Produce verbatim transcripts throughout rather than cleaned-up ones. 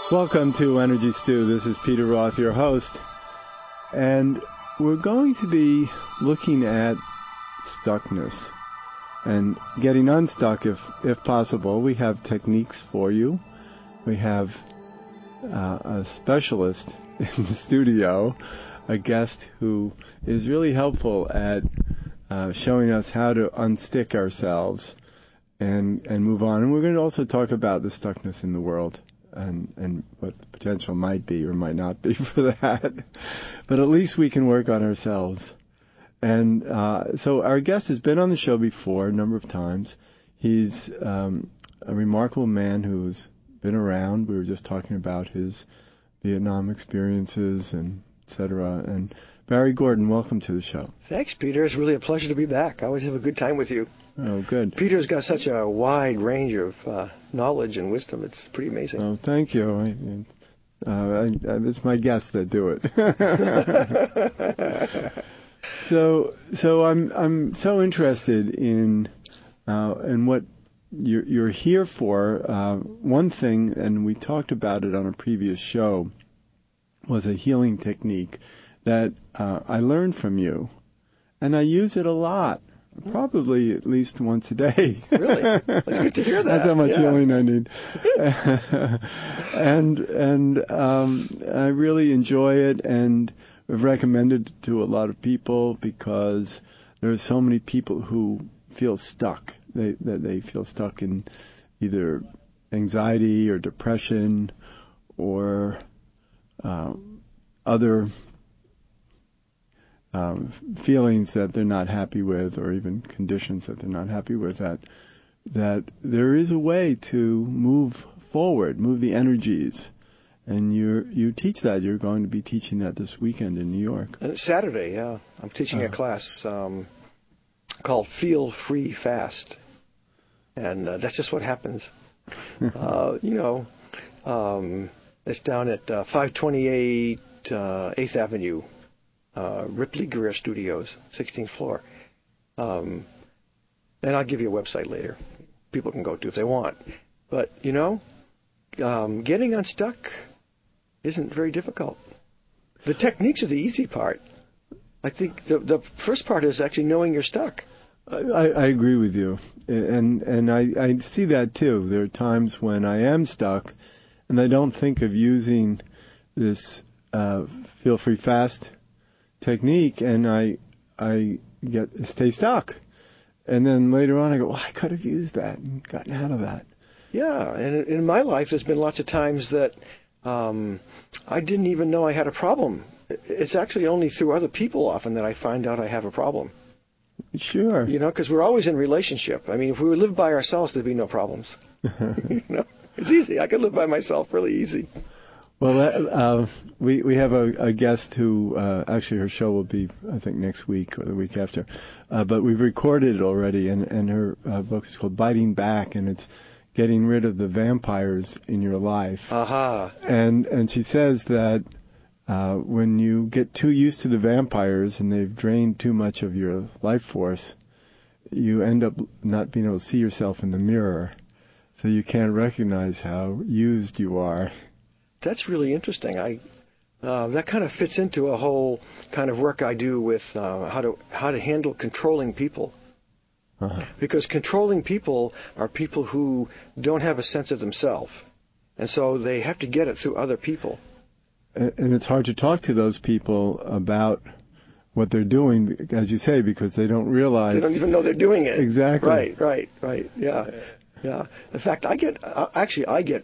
Welcome to Energy Stew. This is Peter Roth, your host, and we're going to be looking at stuckness and getting unstuck if, if possible. We have techniques for you. We have uh, a specialist in the studio, a guest who is really helpful at uh, showing us how to unstick ourselves and, and move on. And we're going to also talk about the stuckness in the world. And, and what the potential might be or might not be for that. But at least we can work on ourselves. And uh, so our guest has been on the show before a number of times. He's um, a remarkable man who's been around. We were just talking about his Vietnam experiences and et cetera. And Barry Gordon, welcome to the show. Thanks, Peter. It's really a pleasure to be back. I always have a good time with you. Oh, good. Peter's got such a wide range of uh, knowledge and wisdom. It's pretty amazing. Oh, thank you. I, uh, I, I, it's my guests that do it. so, so I'm I'm so interested in uh, in what you're, you're here for. Uh, one thing, and we talked about it on a previous show, was a healing technique that uh, I learned from you, and I use it a lot. Probably at least once a day. Really? That's good to hear that. That's how much yeah. healing I need. and and um, I really enjoy it, and I've recommended it to a lot of people because there are so many people who feel stuck. They that they feel stuck in either anxiety or depression or uh, other Um, feelings that they're not happy with, or even conditions that they're not happy with, that that there is a way to move forward, move the energies. And you you teach that. You're going to be teaching that this weekend in New York. And it's Saturday, yeah. I'm teaching uh, a class um, called Feel Free Fast. And uh, that's just what happens. uh, you know, um, it's down at uh, five twenty-eight uh, eighth Avenue. Uh, Ripley Guerrero Studios, sixteenth floor. Um, and I'll give you a website later. People can go to if they want. But, you know, um, getting unstuck isn't very difficult. The techniques are the easy part. I think the, the first part is actually knowing you're stuck. I, I agree with you. And and I, I see that, too. There are times when I am stuck, and I don't think of using this uh, Feel Free Fast technique, and I I get stay stuck, and then later on I go, well, I could have used that and gotten out of that. Yeah, and in my life there's been lots of times that um, I didn't even know I had a problem. It's actually only through other people often that I find out I have a problem. Sure. You know, because we're always in relationship. I mean, if we would live by ourselves, there'd be no problems. You know, it's easy. I could live by myself really easy. Well, uh, we we have a, a guest who uh, actually her show will be, I think, next week or the week after, uh, but we've recorded it already, and and her uh, book is called Biting Back, and it's getting rid of the vampires in your life. Aha. Uh-huh. And and she says that uh, when you get too used to the vampires and they've drained too much of your life force, you end up not being able to see yourself in the mirror, so you can't recognize how used you are. That's really interesting. I uh, that kind of fits into a whole kind of work I do with uh, how to how to handle controlling people. Uh-huh. Because controlling people are people who don't have a sense of themselves, and so they have to get it through other people. And, and it's hard to talk to those people about what they're doing, as you say, because they don't realize they don't even know they're doing it. Exactly. Right. Right. Right. Yeah. Yeah. In fact, I get uh, actually I get.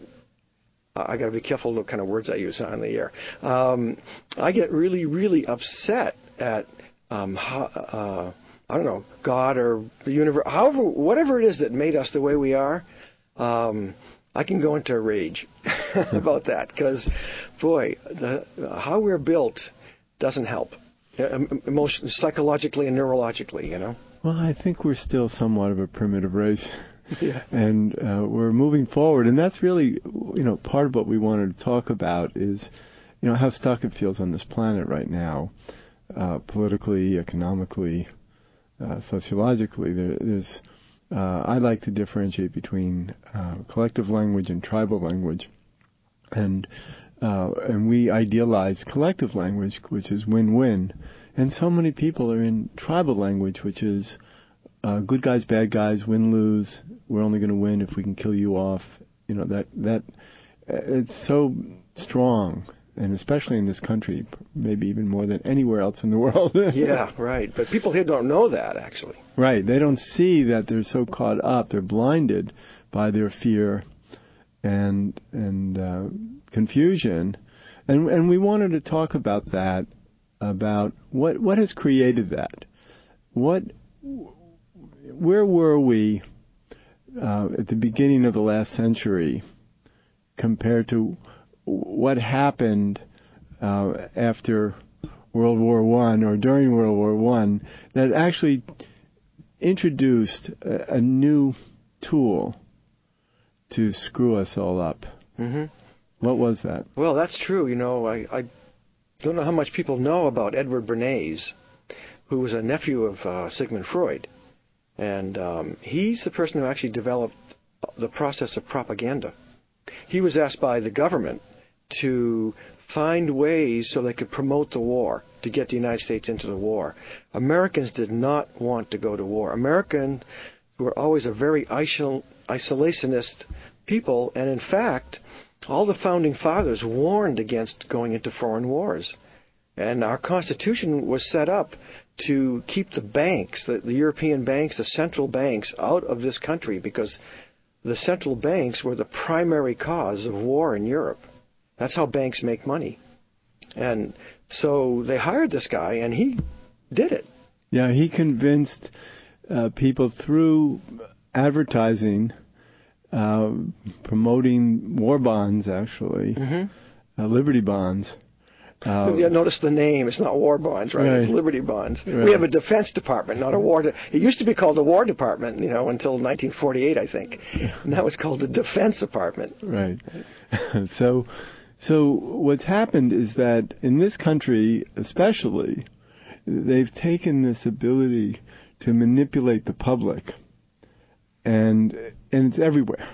I got to be careful what kind of words I use on the air. Um, I get really, really upset at, um, how, uh, I don't know, God or the universe, however, whatever it is that made us the way we are. Um, I can go into a rage about that because, boy, the, how we're built doesn't help, emotionally, psychologically, and neurologically. You know. Well, I think we're still somewhat of a primitive race. Yeah. And uh, we're moving forward, and that's really, you know, part of what we wanted to talk about is, you know, how stuck it feels on this planet right now, uh, politically, economically, uh, sociologically. There, there's, uh, I like to differentiate between uh, collective language and tribal language. And uh, and we idealize collective language, which is win-win. And so many people are in tribal language, which is uh, good guys, bad guys, win-lose. We're only going to win if we can kill you off. You know, that that it's so strong, and especially in this country, maybe even more than anywhere else in the world. Yeah, right. But people here don't know that, actually. Right. They don't see that they're so caught up. They're blinded by their fear and and uh, confusion. And and we wanted to talk about that, about what what has created that. What, where were we uh, at the beginning of the last century compared to what happened uh, after World War One or during World War One that actually introduced a, a new tool to screw us all up? Mm-hmm. What was that? Well, that's true. You know, I, I don't know how much people know about Edward Bernays, who was a nephew of uh, Sigmund Freud. And um, he's the person who actually developed the process of propaganda. He was asked by the government to find ways so they could promote the war, to get the United States into the war. Americans did not want to go to war. Americans were always a very isol- isolationist people, and in fact, all the founding fathers warned against going into foreign wars. And our Constitution was set up to keep the banks, the, the European banks, the central banks, out of this country, because the central banks were the primary cause of war in Europe. That's how banks make money. And so they hired this guy, and he did it. Yeah, he convinced uh, people through advertising, uh, promoting war bonds, actually, Mm-hmm. uh, Liberty bonds. Uh, yeah, notice the name. It's not war bonds, right? Right. It's Liberty bonds. Right. We have a Defense Department, not a War. De- it used to be called the War Department, you know, until nineteen forty-eight, I think. Now it's called the Defense Department. Right. so, so what's happened is that in this country, especially, they've taken this ability to manipulate the public, and and it's everywhere.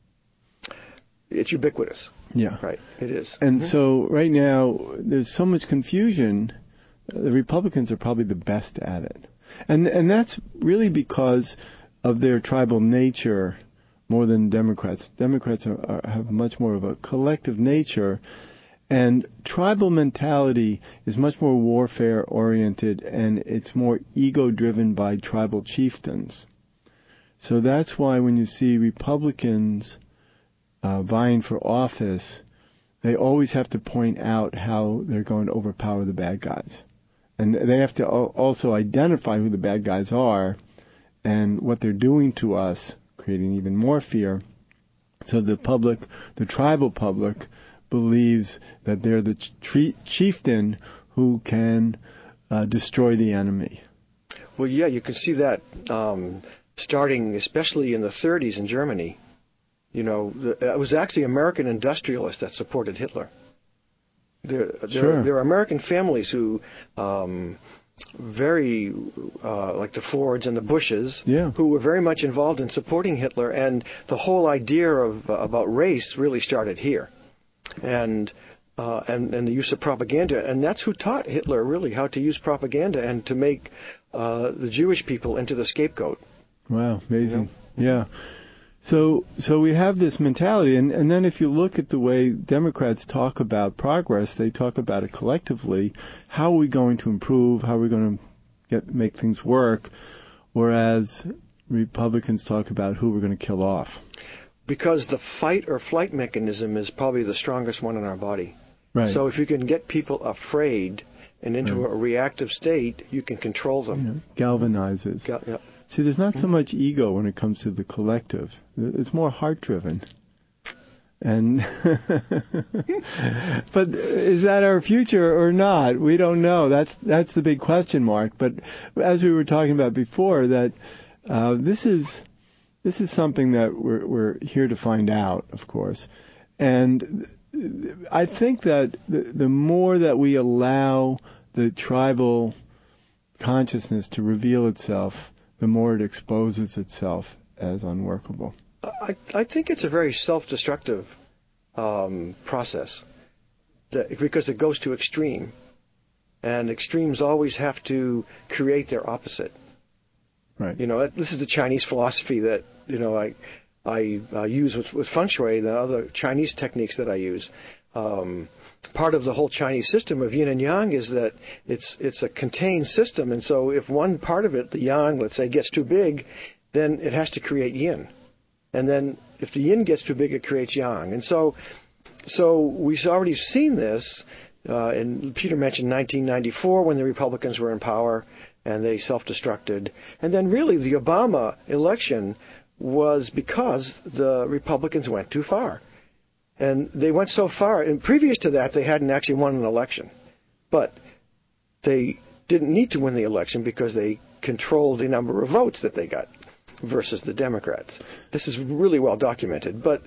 It's ubiquitous. Yeah. Right. It is. And Mm-hmm. so right now there's so much confusion. The Republicans are probably the best at it, and and that's really because of their tribal nature more than Democrats. Democrats are, are, have much more of a collective nature, and tribal mentality is much more warfare oriented, and it's more ego driven by tribal chieftains. So that's why when you see Republicans Uh, vying for office, they always have to point out how they're going to overpower the bad guys. And they have to al- also identify who the bad guys are and what they're doing to us, creating even more fear. So the public, the tribal public, believes that they're the ch- chieftain who can uh, destroy the enemy. Well, yeah, you can see that um, starting especially in the thirties in Germany. You know, it was actually American industrialists that supported Hitler. There, there, Sure. there are American families who, um, very, uh, like the Fords and the Bushes, Yeah. who were very much involved in supporting Hitler. And the whole idea of uh, about race really started here, and, uh, and and the use of propaganda. And that's who taught Hitler really how to use propaganda and to make uh, the Jewish people into the scapegoat. Wow, amazing. You know? Yeah. So so we have this mentality, and, and then if you look at the way Democrats talk about progress, they talk about it collectively. How are we going to improve? How are we going to get make things work? Whereas Republicans talk about who we're going to kill off. Because the fight or flight mechanism is probably the strongest one in our body. Right. So if you can get people afraid and into Right. a reactive state, you can control them. You know, galvanizes. Gal- yeah. See, there's not so much ego when it comes to the collective. It's more heart-driven. And but is that our future or not? We don't know. That's that's the big question mark. But as we were talking about before, that uh, this is this is something that we're we're here to find out, of course. And I think that the, the more that we allow the tribal consciousness to reveal itself, the more it exposes itself as unworkable. I, I think it's a very self-destructive um, process, that, because it goes to extreme, and extremes always have to create their opposite. Right. You know, this is the Chinese philosophy that you know I I uh, use with, with feng shui and the other Chinese techniques that I use. Um, part of the whole Chinese system of yin and yang is that it's it's a contained system, and so if one part of it, the yang, let's say, gets too big, then it has to create yin, and then if the yin gets too big, it creates yang, and so so we've already seen this. Uh, and Peter mentioned nineteen ninety-four when the Republicans were in power and they self-destructed, and then really the Obama election was because the Republicans went too far. And they went so far, and previous to that, they hadn't actually won an election. But they didn't need to win the election because they controlled the number of votes that they got versus the Democrats. This is really well documented. But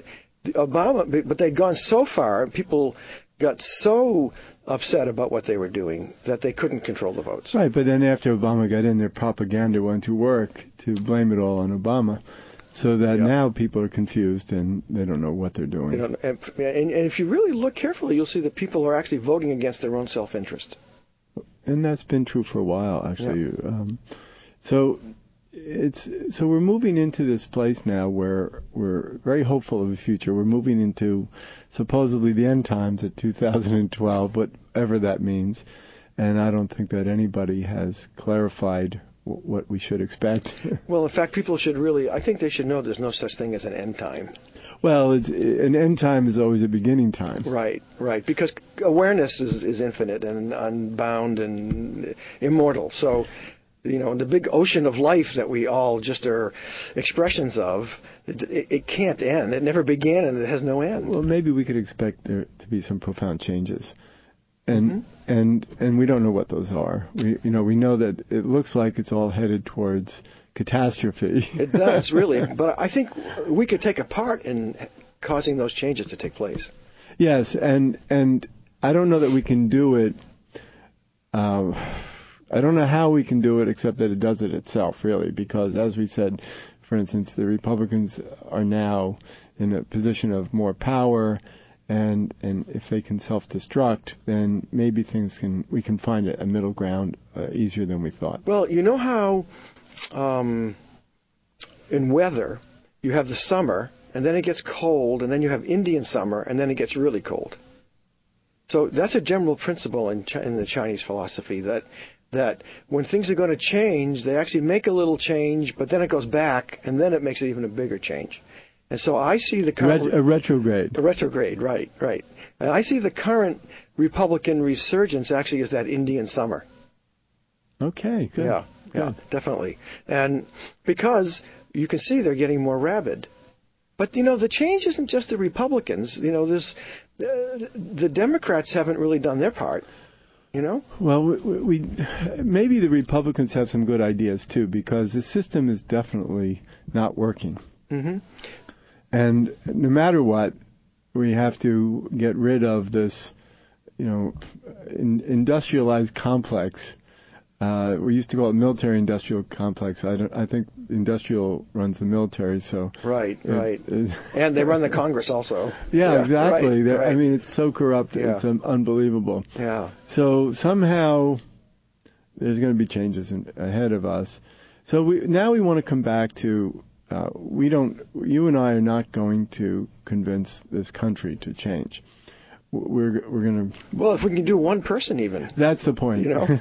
Obama, but they'd gone so far, people got so upset about what they were doing that they couldn't control the votes. Right, but then after Obama got in, their propaganda went to work to blame it all on Obama. So that yeah. now people are confused and they don't know what they're doing. They don't, and, and if you really look carefully, you'll see that people are actually voting against their own self-interest. And that's been true for a while, actually. Yeah. Um, so it's so we're moving into this place now where we're very hopeful of the future. We're moving into supposedly the end times at two thousand twelve, whatever that means. And I don't think that anybody has clarified what we should expect. Well, in fact, people should really, I think they should know there's no such thing as an end time. Well, it, an end time is always a beginning time. Right, right, because awareness is, is infinite and unbound and immortal. So, you know, the big ocean of life that we all just are expressions of, it, it, it can't end. It never began and it has no end. Well, maybe we could expect there to be some profound changes. And mm-hmm. and and we don't know what those are. We you know we know that it looks like it's all headed towards catastrophe. It does really, but I think we could take a part in causing those changes to take place. Yes, and and I don't know that we can do it. Uh, I don't know how we can do it except that it does it itself, really, because as we said, for instance, the Republicans are now in a position of more power. And and if they can self-destruct, then maybe things can we can find a, a middle ground uh, easier than we thought. Well, you know how um, in weather you have the summer, and then it gets cold, and then you have Indian summer, and then it gets really cold. So that's a general principle in, Ch- in the Chinese philosophy that that when things are going to change, they actually make a little change, but then it goes back, and then it makes it even a bigger change. And so I see the current... Ret- a retrograde. A retrograde, right, right. And I see the current Republican resurgence actually as that Indian summer. Okay, good. Yeah, good. yeah, definitely. And because you can see they're getting more rabid. But, you know, the change isn't just the Republicans. You know, there's, uh, the Democrats haven't really done their part, you know? Well, we, we maybe the Republicans have some good ideas, too, because the system is definitely not working. Mm-hmm. And no matter what, we have to get rid of this, you know, in, industrialized complex. Uh, we used to call it military-industrial complex. I don't. I think industrial runs the military, so right, it, right, it, and they run the Congress also. Yeah, yeah exactly. Right, right. I mean, it's so corrupt. Yeah. It's um, unbelievable. Yeah. So somehow there's going to be changes in, ahead of us. So we now we want to come back to. Uh, we don't. You and I are not going to convince this country to change. We're we're going to. Well, if we can do one person, even. That's the point. You know.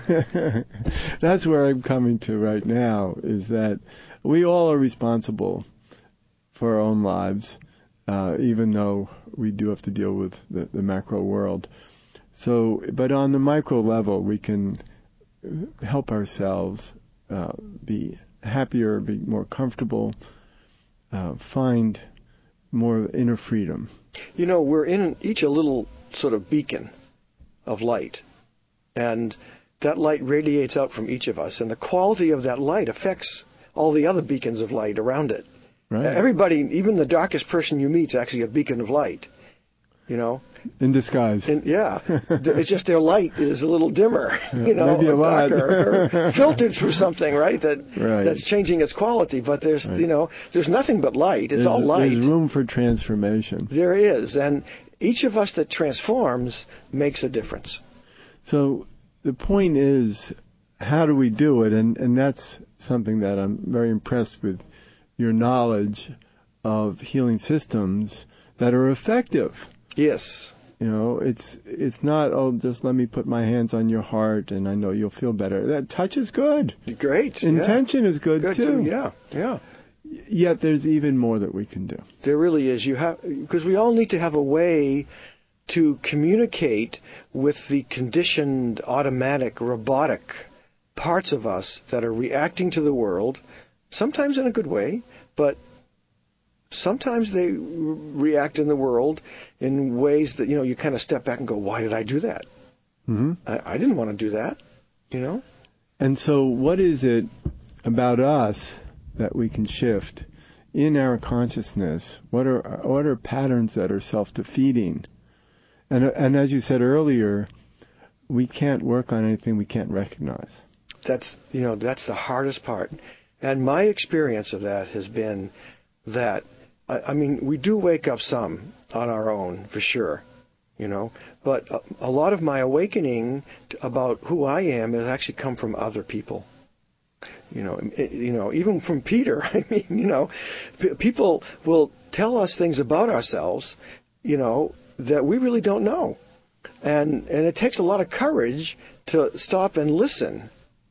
That's where I'm coming to right now. Is that we all are responsible for our own lives, uh, even though we do have to deal with the, the macro world. So, but on the micro level, we can help ourselves uh, be happier, be more comfortable, uh, find more inner freedom. You know, we're in each a little sort of beacon of light, and that light radiates out from each of us, and the quality of that light affects all the other beacons of light around it. Right. Everybody, even the darkest person you meet, is actually a beacon of light. You know, in disguise. And, yeah, it's just their light is a little dimmer, you know, maybe a lot. darker, or filtered through something, right? That right. that's changing its quality. But there's, right. you know, there's nothing but light. It's there's, all light. There's room for transformation. There is, and each of us that transforms makes a difference. So the point is, how do we do it? And, and that's something that I'm very impressed with, your knowledge of healing systems that are effective. Yes. You know, it's it's not, oh, just let me put my hands on your heart and I know you'll feel better. That touch is good. Great. Intention yeah. is good, good too. too. Yeah, yeah. Yet there's even more that we can do. There really is. You have, because we all need to have a way to communicate with the conditioned, automatic, robotic parts of us that are reacting to the world, sometimes in a good way, but sometimes they react in the world in ways that, you know, you kind of step back and go, why did I do that? Mm-hmm. I, I didn't want to do that, you know? And so what is it about us that we can shift in our consciousness? What are what are patterns that are self-defeating? And, and as you said earlier, we can't work on anything we can't recognize. That's, you know, that's the hardest part. And my experience of that has been that, I, I mean, we do wake up some on our own, for sure, you know, but a, a lot of my awakening to, about who I am has actually come from other people. You know, it, you know, even from Peter. I mean, you know, p- people will tell us things about ourselves, you know, that we really don't know, and and it takes a lot of courage to stop and listen,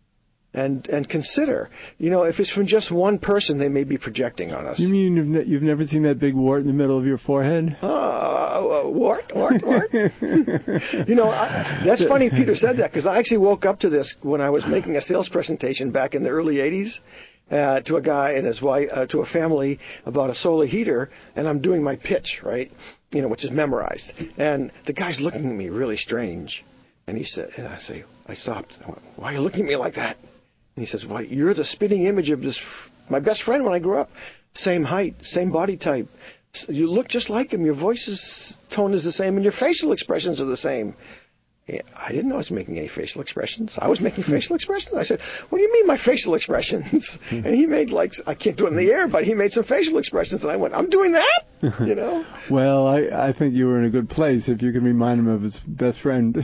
and and consider. You know, if it's from just one person, they may be projecting on us. You mean you've, ne- you've never seen that big wart in the middle of your forehead? Uh, wart, wart, wart. You know, I, that's funny Peter said that, because I actually woke up to this when I was making a sales presentation back in the early eighties uh, to a guy and his wife, uh, to a family about a solar heater, and I'm doing my pitch, right? You know, which is memorized. And the guy's looking at me really strange. And he said, and I say, I stopped. I went, why are you looking at me like that? And he says, well, you're the spitting image of this, my best friend when I grew up. Same height, same body type. You look just like him. Your voice's tone is the same, and your facial expressions are the same. I didn't know I was making any facial expressions. I was making facial expressions. I said, what do you mean my facial expressions? And he made, like, I can't do it in the air, but he made some facial expressions. And I went, I'm doing that? You know? Well, I, I think you were in a good place if you can remind him of his best friend.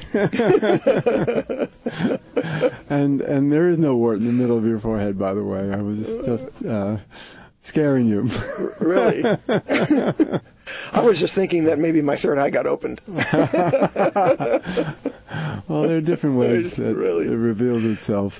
and and there is no wart in the middle of your forehead, by the way. I was just uh, scaring you. Really? I was just thinking that maybe my third eye got opened. Well, there are different ways that really. it reveals itself.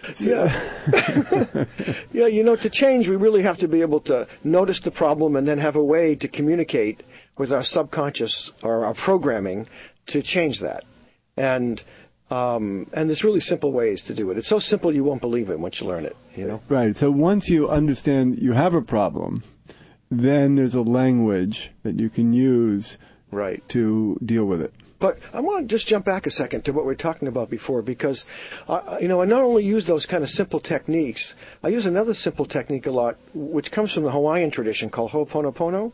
Yeah. Yeah, you know, to change, we really have to be able to notice the problem and then have a way to communicate with our subconscious or our programming to change that. And um, and there's really simple ways to do it. It's so simple you won't believe it once you learn it, you know? Right. So once you understand you have a problem, then there's a language that you can use right. to deal with it. But I want to just jump back a second to what we were talking about before, because, uh, you know, I not only use those kind of simple techniques, I use another simple technique a lot, which comes from the Hawaiian tradition called Ho'oponopono.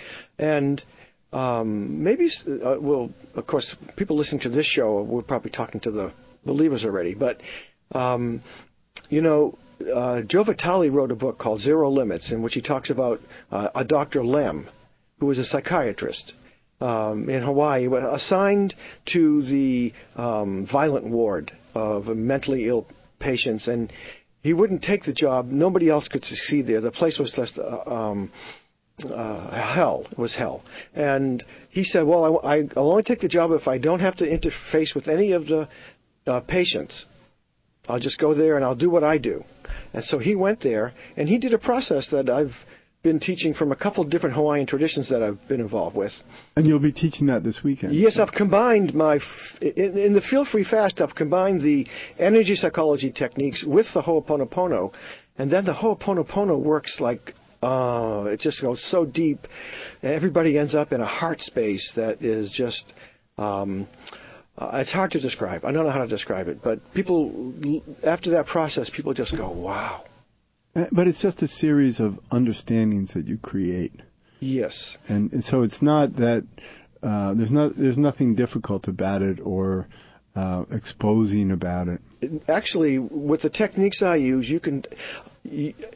And um, maybe, uh, well, of course, people listening to this show, we're probably talking to the believers already. But, um, you know, Uh, Joe Vitale wrote a book called Zero Limits, in which he talks about uh, a Doctor Lem, who was a psychiatrist um, in Hawaii, assigned to the um, violent ward of mentally ill patients, and he wouldn't take the job. Nobody else could succeed there. The place was just uh, um, uh, hell. It was hell. And he said, well, I, I, I'll only take the job if I don't have to interface with any of the uh, patients. I'll just go there and I'll do what I do. And so he went there, and he did a process that I've been teaching from a couple of different Hawaiian traditions that I've been involved with. And you'll be teaching that this weekend. Yes, I've combined my, in, in the Feel Free Fast, I've combined the energy psychology techniques with the Ho'oponopono, and then the Ho'oponopono works like, uh, it just goes so deep, and everybody ends up in a heart space that is just, um, Uh, it's hard to describe. I don't know how to describe it. But people, after that process, people just go, wow. But it's just a series of understandings that you create. Yes. And, and so it's not that, uh, there's not, there's nothing difficult about it or uh, exposing about it. Actually, with the techniques I use, you can... You,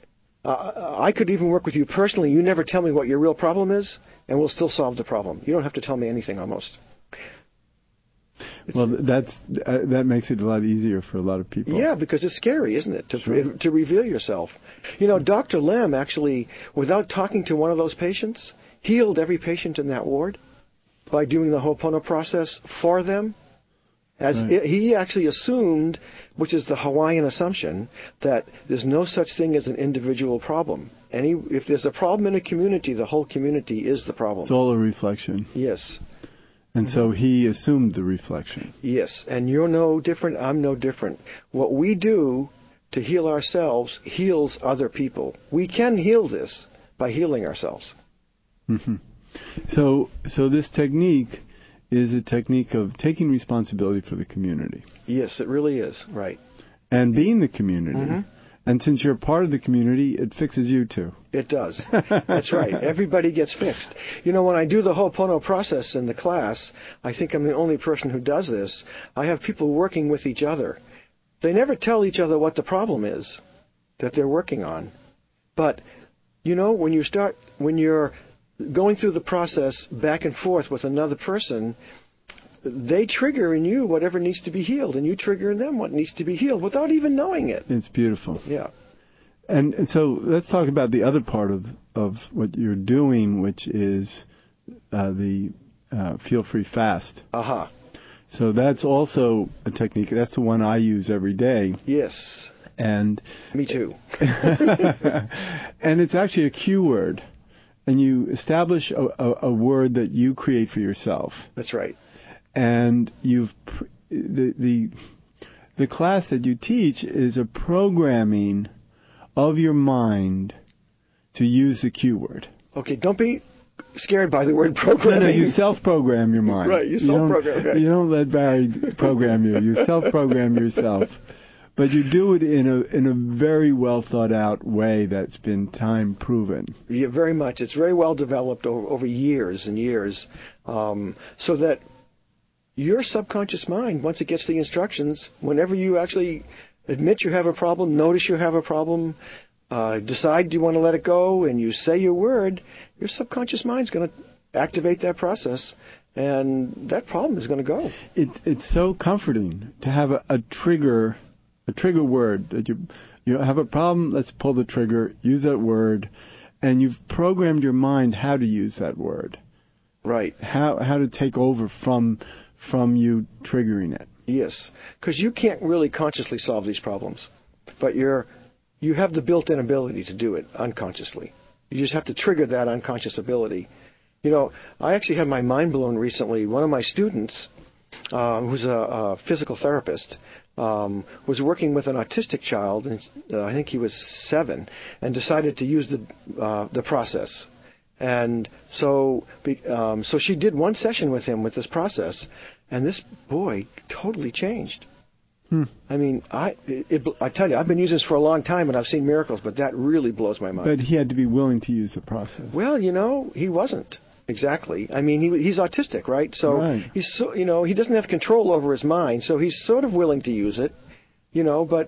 Uh, I could even work with you personally. You never tell me what your real problem is, and we'll still solve the problem. You don't have to tell me anything almost. It's, well, that's uh, that makes it a lot easier for a lot of people. Yeah, because it's scary, isn't it, to Sure. to reveal yourself. You know, Doctor Lem actually, without talking to one of those patients, healed every patient in that ward by doing the Ho'oponopono process for them. As Right. it, he actually assumed, which is the Hawaiian assumption, that there's no such thing as an individual problem. Any, if there's a problem in a community, the whole community is the problem. It's all a reflection. Yes. And so he assumed the reflection. Yes, and you're no different, I'm no different. What we do to heal ourselves heals other people. We can heal this by healing ourselves. Mm-hmm. So, so this technique is a technique of taking responsibility for the community. Yes, it really is, right. And being the community. Mm-hmm. And since you're part of the community, it fixes you too. It does. That's right. Everybody gets fixed. You know, when I do the Ho'oponopono process in the class, I think I'm the only person who does this. I have people working with each other. They never tell each other what the problem is that they're working on. But, you know, when you start, when you're going through the process back and forth with another person, they trigger in you whatever needs to be healed, and you trigger in them what needs to be healed without even knowing it. It's beautiful. Yeah. And, and so let's talk about the other part of, of what you're doing, which is uh, the uh, Feel Free Fast. Aha. Uh-huh. So that's also a technique. That's the one I use every day. Yes. And me too. And it's actually a cue word. And you establish a, a, a word that you create for yourself. That's right. And you've the the the class that you teach is a programming of your mind to use the cue word. Okay, don't be scared by the word programming. No, no, you self-program your mind. Right, you self-program. You don't, you don't let Barry program you. You self-program yourself. But you do it in a in a very well thought out way that's been time proven. Yeah, very much. It's very well developed over, over years and years, um, so that your subconscious mind, once it gets the instructions, whenever you actually admit you have a problem, notice you have a problem, uh, decide you want to let it go, and you say your word, your subconscious mind's going to activate that process, and that problem is going to go. It, it's so comforting to have a, a trigger, a trigger word that you you have a problem. Let's pull the trigger, use that word, and you've programmed your mind how to use that word. Right. How how to take over from. from you triggering it. Yes, because you can't really consciously solve these problems, but you're you have the built-in ability to do it unconsciously. You just have to trigger that unconscious ability. You know, I actually had my mind blown recently. One of my students, uh, who's a, a physical therapist, um, was working with an autistic child, and uh, I think he was seven, and decided to use the uh, the process. And so, um, so she did one session with him with this process, and this boy totally changed. Hmm. I mean, I it, it, I tell you, I've been using this for a long time, and I've seen miracles, but that really blows my mind. But he had to be willing to use the process. Well, you know, he wasn't exactly. I mean, he he's autistic, right? So right. he's so, you know, he doesn't have control over his mind, so he's sort of willing to use it, you know, but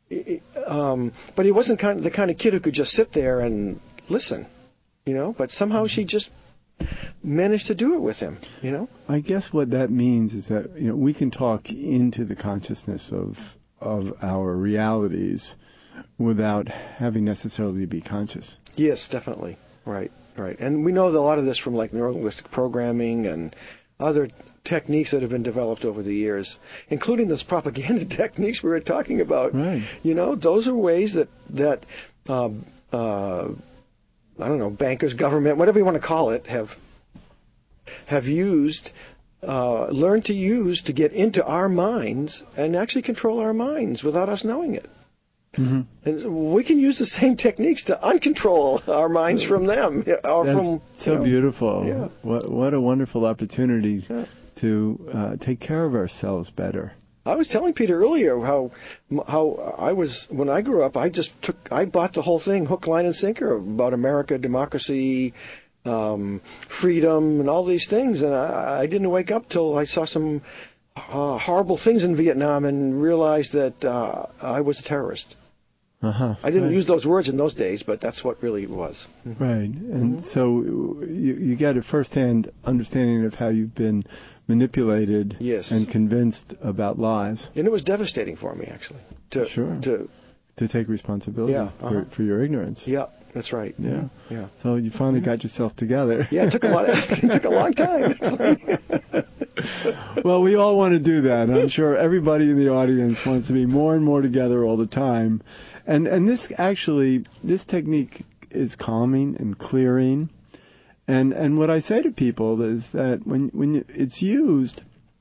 um, but he wasn't kind of the kind of kid who could just sit there and listen. You know, but somehow she just managed to do it with him, you know? I guess what that means is that, you know, we can talk into the consciousness of of our realities without having necessarily to be conscious. Yes, definitely. Right, right. And we know a lot of this from like neurolinguistic programming and other techniques that have been developed over the years, including those propaganda techniques we were talking about. Right. You know, those are ways that, that um, uh, I don't know, bankers, government, whatever you want to call it, have have used, uh, learned to use to get into our minds and actually control our minds without us knowing it. Mm-hmm. And we can use the same techniques to uncontrol our minds from them. Or That's from, so know, beautiful. Yeah. What, what a wonderful opportunity yeah. to uh, take care of ourselves better. I was telling Peter earlier how how I was when I grew up. I just took I bought the whole thing hook, line, and sinker about America, democracy, um, freedom, and all these things. And I, I didn't wake up till I saw some uh, horrible things in Vietnam and realized that uh, I was a terrorist. Uh-huh. I didn't right. use those words in those days, but that's what really it was. Mm-hmm. Right. And mm-hmm. so you, you get a first-hand understanding of how you've been manipulated yes. and convinced about lies. And it was devastating for me, actually. To, sure. To, to take responsibility yeah, uh-huh. for, for your ignorance. Yeah, that's right. Yeah. Yeah. So you finally got yourself together. Yeah, it took a lot. Of, it took a long time. Well, we all want to do that. I'm sure everybody in the audience wants to be more and more together all the time. And and this actually, this technique is calming and clearing. And and what I say to people is that when when it's used,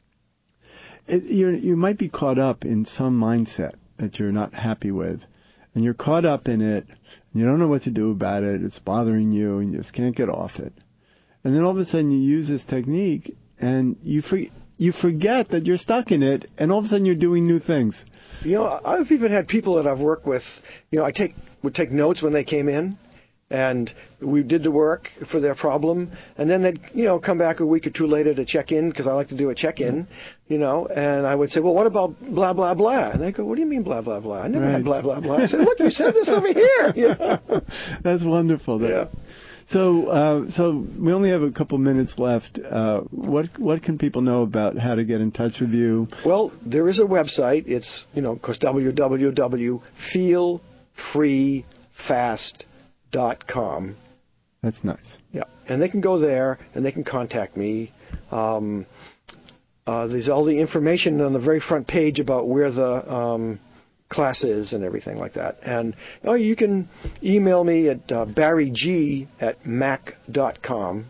it, you you might be caught up in some mindset that you're not happy with, and you're caught up in it. And you don't know what to do about it. It's bothering you, and you just can't get off it. And then all of a sudden, you use this technique, and you for, you forget that you're stuck in it, and all of a sudden, you're doing new things. You know, I've even had people that I've worked with. You know, I take would take notes when they came in. And we did the work for their problem, and then they'd, you know, come back a week or two later to check in, because I like to do a check-in, you know, and I would say, well, what about blah, blah, blah? And they go, what do you mean blah, blah, blah? I never right. had blah, blah, blah. I said, look, you said this over here. You know? That's wonderful. That, yeah. So, uh, so we only have a couple minutes left. Uh, what what can people know about how to get in touch with you? Well, there is a website. It's, you know, of course, w w w dot feel free fast dot com. That's nice. Yeah, and they can go there and they can contact me. Um, uh, there's all the information on the very front page about where the um, class is and everything like that. And oh, you can email me at uh, barrygee at mac dot com,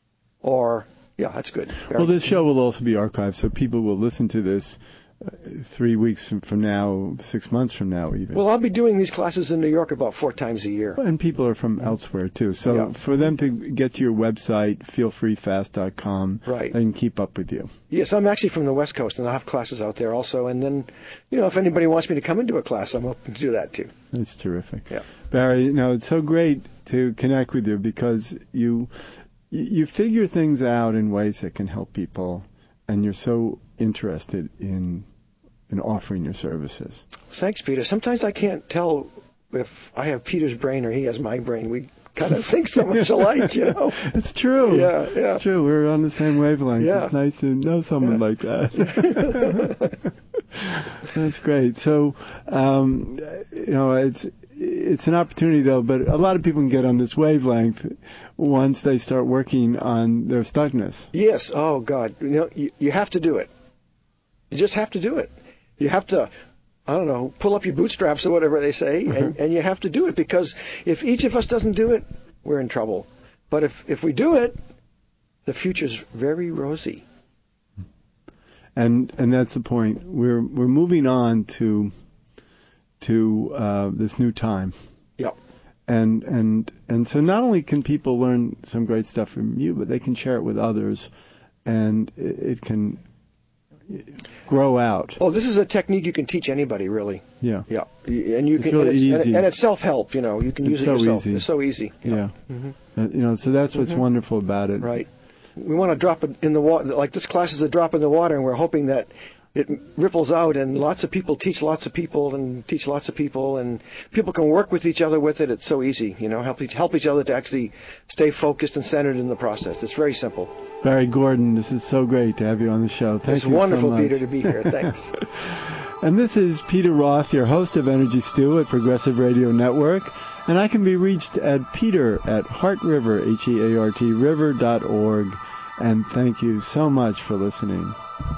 or yeah, that's good. Barry. Well, this show will also be archived, so people will listen to this Uh, three weeks from, from now, six months from now, even. Well, I'll be doing these classes in New York about four times a year. And people are from elsewhere, too. So yeah. for them to get to your website, feel free fast dot com, right. they can keep up with you. Yes, I'm actually from the West Coast, and I have classes out there also. And then, you know, if anybody wants me to come into a class, I'm open to do that, too. That's terrific. Yeah. Barry, you know, it's so great to connect with you because you you figure things out in ways that can help people, and you're so interested in in offering your services. Thanks, Peter. Sometimes I can't tell if I have Peter's brain or he has my brain. We kind of think so much alike, you know. It's true. Yeah, yeah. It's true. We're on the same wavelength. Yeah. It's nice to know someone yeah. like that. That's great. So, um, you know, it's it's an opportunity, though, but a lot of people can get on this wavelength once they start working on their stuckness. Yes. Oh, God. You know, you, you have to do it. You just have to do it. You have to, I don't know, pull up your bootstraps or whatever they say, and, and you have to do it, because if each of us doesn't do it, we're in trouble. But if, if we do it, the future's very rosy. And and that's the point. We're we're moving on to to uh, this new time. Yep. And and and so not only can people learn some great stuff from you, but they can share it with others, and it, it can grow out. Oh, this is a technique you can teach anybody, really. Yeah. Yeah. And you it's can, really and, it's, easy. and it's self-help. You know, you can it's use it so yourself. Easy. It's so easy. Yeah. yeah. Mm-hmm. Uh, you know, so that's what's mm-hmm. wonderful about it. Right. We want to drop it in the water. Like this class is a drop in the water, and we're hoping that it ripples out, and lots of people teach lots of people, and teach lots of people, and people can work with each other with it. It's so easy, you know, help each, help each other to actually stay focused and centered in the process. It's very simple. Barry Gordon, this is so great to have you on the show. Thank it's you wonderful, so much. Peter, to be here. Thanks. And this is Peter Roth, your host of Energy Stew at Progressive Radio Network. And I can be reached at Peter at Heart River, H E A R T, river dot org. And thank you so much for listening.